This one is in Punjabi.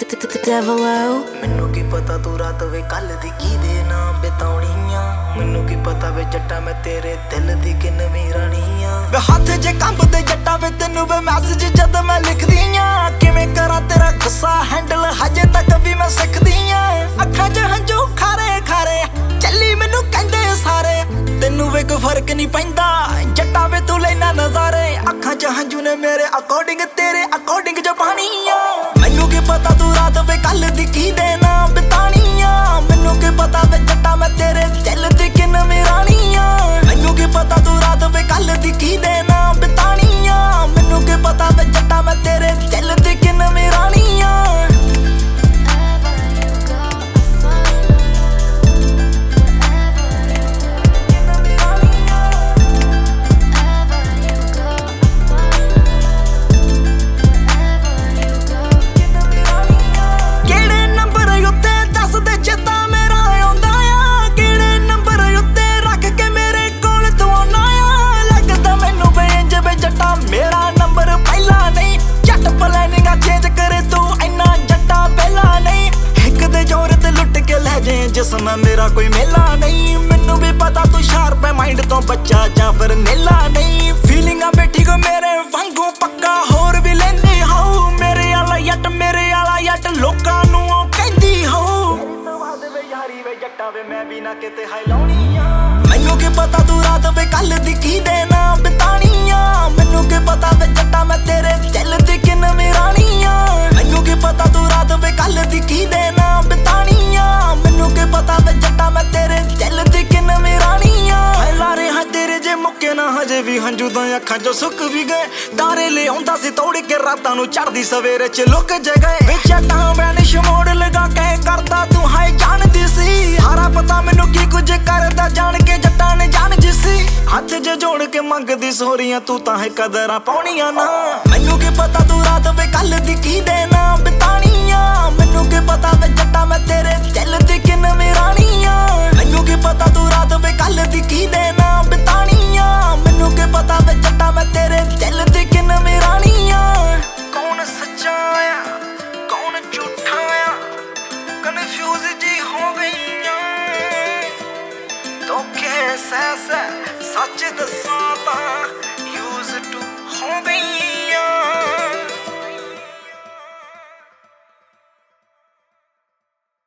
Devilo ਮੈਨੂੰ ਕੀ ਪਤਾ ਤੂੰ ਰਾਤ ਵੇ ਕੱਲ ਦੀ ਕਿਹਦੇ ਨਾਮ ਬਿਤਾਉਣੀ ਆ। ਮੈਨੂੰ ਕੀ ਪਤਾ ਵੇ ਜੱਟਾ ਮੈਂ ਤੇਰੇ ਦਿਲ ਦੀ ਕਿੰਨਵੀਂ ਰਾਣੀ ਆ। ਵੇ ਹੱਥ 'ਚ ਕੰਬਦੇ ਜੱਟਾ ਵੇ ਤੈਨੂੰ ਵੇ ਮੈਸੇਜ ਜਦ ਮੈਂ ਲਿਖਦੀ ਆ। ਕਿਵੇਂ ਕਰਾਂ ਤੇਰਾ ਗੁੱਸਾ ਹੈਂਡਲ ਹਜੇ ਤੱਕ ਵੀ ਮੈਂ ਸਿੱਖਦੀ ਆ। ਅੱਖਾਂ 'ਚ ਹੰਝੂ ਖਾਰੇ ਖਾਰੇ ਚੱਲੀ ਮੈਨੂੰ ਕਹਿੰਦੇ ਸਾਰੇ। ਤੈਨੂੰ ਵੇ ਕੋਈ ਫਰਕ ਨਹੀਂ ਪੈਂਦਾ ਜੱਟਾ ਵੇ ਤੂੰ ਲੈਣਾ ਨਜ਼ਾਰੇ। ਅੱਖਾਂ 'ਚ ਹੰਝੂ ਨੇ ਮੇਰੇ ਅਕੋਰਡਿੰਗ ਤੇਰੇ ਅਕੋਰਡਿੰਗ ਜ਼ਬਾਨੀ ਆ। ਮੈਨੂੰ ਕੀ ਪਤਾ ਤੂੰ ਰਾਤ ਵੇ ਕੱਲ ਦੀ ਕਿਹਦੇ ਨਾਮ ਬਿਤਾਣੀ ਆ। ਮੈਨੂੰ ਕੀ ਪਤਾ ਵੇ ਜੱਟਾ ਮੈਂ ਤੇਰੇ ਦਿਲ ਦੀ ਕਿੰਨਵੀਂ ਰਾਣੀ ਆ। ਮੈਨੂੰ ਕੀ ਪਤਾ ਤੂੰ ਰਾਤ ਵੇ ਕੱਲ ਦੀ ਕਿਹਦੇ ਨਾਮ ਬਿਤਾਣੀ ਆ। ਮੈਨੂੰ ਕੀ ਪਤਾ ਵੇ ਜੱਟਾ ਮੈਂ ਤੇਰੇ ਦਿਲ ਦੀ ਕਿੰਨਵੀਂ ਰਾਣੀ ਆ। ਜਿਸਮ ਮੇਰਾ ਕੋਈ ਮੇਲਾ ਨਹੀਂ। ਮੈਨੂੰ ਵੀ ਪਤਾ ਤੂੰ ਸ਼ਾਰਪ ਹੈ ਮਾਈਂਡ ਤੋਂ ਬੱਚਾ ਜਾਂ ਫਿਰ ਨੇਲਾ ਨਹੀਂ। ਫੀਲਿੰਗਾਂ ਬੈਠੀ ਕੋ ਮੇਰੇ ਵਾਂਗੂ ਪੱਕਾ ਹੋਰ ਵੀ ਲੈਂਦੀ ਹੋ। ਮੇਰੇ ਵਾਲਾ ਜੱਟ ਲੋਕਾਂ ਨੂੰ ਉਹ ਕਹਿੰਦੀ ਹੋ। ਵੇ ਯਾਰੀ ਵੇ ਜੱਟਾ ਵੇ ਮੈਂ ਵੀ ਨਾ ਕਿਤੇ ਹਾਈ ਲਾਉਣੀ ਆ। ਮੈਨੂੰ ਕੀ ਪਤਾ ਤੂੰ ਰਾਤ ਵੇ ਕੱਲ ਦੀ ਕਿਹਦੇ ਨਾਮ ਬਿਤਾਣੀ ਆ। ਮੈਨੂੰ ਕੀ ਪਤਾ ਵੇ ਜੱਟਾ ਮੈਂ ਤੇਰੇ ਦਿਲ ਦੀ ਕਿੰਨਵੀਂ ਰਾਣੀ ਆ। ਮੈਨੂੰ ਕੀ ਪਤਾ ਤੂੰ ਰਾਤ ਵੇ ਕੱਲ ਦੀ ਕਿਹਦੇ ਨਾਮ ਬਿਤਾਣੀ ਆ। ਮੈਨੂੰ ਕੀ ਪਤਾ ਵੇ ਜੱਟਾ ਮੈਂ ਤੇਰੇ ਦਿਲ ਦੀ ਕਿੰਨਵੀਂ ਰਾਣੀ ਆ। ਲਾਰੇ ਹਾਂ ਤੇਰੇ ਜੇ ਮੁੱਕੇ ਨਾ ਹਜੇ ਵੀ ਹੰਝੂ ਤਾਂ ਅੱਖਾਂ 'ਚੋਂ ਸੁੱਕ ਵੀ ਗਏ। ਤਾਰੇ ਲਿਆਉਂਦਾ ਸੀ ਤੋੜ ਕੇ ਰਾਤਾਂ ਨੂੰ ਚੜ੍ਹਦੀ ਸਵੇਰੇ 'ਚ ਲੁੱਕ ਜੇ ਗਏ। ਵਿੱਚ ਜੱਟਾਂ ਵੈਨਿਸ਼ ਮੋੜ ਲਗਾ ਕੇ ਕਰਦਾ ਤੂੰ ਹਾਏ ਜਾਣਦੀ ਸੀ। ਸਾਰਾ ਪਤਾ ਮੈਨੂੰ ਕੀ ਕੁਝ ਕਰਦਾ ਜਾਣ ਕੇ ਜੱਟਾਂ ਨੇ ਜਾਣ ਜੀ ਸੀ। ਹੱਥ 'ਚ ਜੋੜ ਕੇ ਮੰਗਦੀ ਸੋਰੀਆਂ ਤੂੰ ਤਾਂ ਹੈ ਕਦਰਾਂ ਪਾਉਣੀਆਂ ਨਾ। ਮੈਨੂੰ ਕੀ ਪਤਾ ਤੂੰ ਰਾਤ ਵੇ ਕੱਲ ਦੀ ਕਿਹਦੇ ਨਾਮ ਬਿਤਾਣੀ ਆ। ਮੈਨੂੰ ਕੀ ਪਤਾ ਵੇ ਜੱਟਾ ਮੈਂ ਤੇਰੇ ਦਿਲ ਦੀ ਕਿੰਨਵੀਂ ਰਾਣੀ ਆ। ਮੈਨੂੰ ਕੀ ਪਤਾ ਤੂੰ ਰਾਤ ਵੇ ਕੱਲ ਦੀ ਕਿਹਦੇ ਨਾਮ ਬਿਤਾਣੀ ਆ। ਮੈਨੂੰ ਕੀ ਪਤਾ ਵੇ ਜੱਟਾ ਮੈਂ ਤੇਰੇ ਦਿਲ ਦੀ ਕਿੰਨਵੀਂ ਰਾਣੀ ਆ। ਕੌਣ ਸੱਚਾ ਆ ਕੌਣ ਝੂਠਾ ਆ ਕਨਫਿਊਜ਼ ਜੀ ਹੋ ਗਈ ਆ। ਧੋਖੇ ਸੱਚ ਦੱਸਾਂ ਤਾਂ ਯੂਜ਼ ਟੂ ਹੋ ਗਈ।